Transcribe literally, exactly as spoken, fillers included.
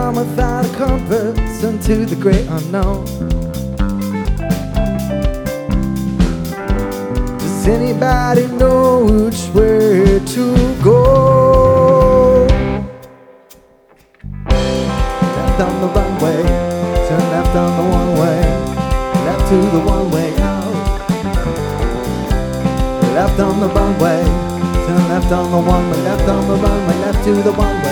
bound without a compass into the great unknown. Does anybody know which way to go? Left on the runway, turn left on the one-way, left to the one-way out. Left on the runway, turn left on the one-way, left on the runway, left to the one-way.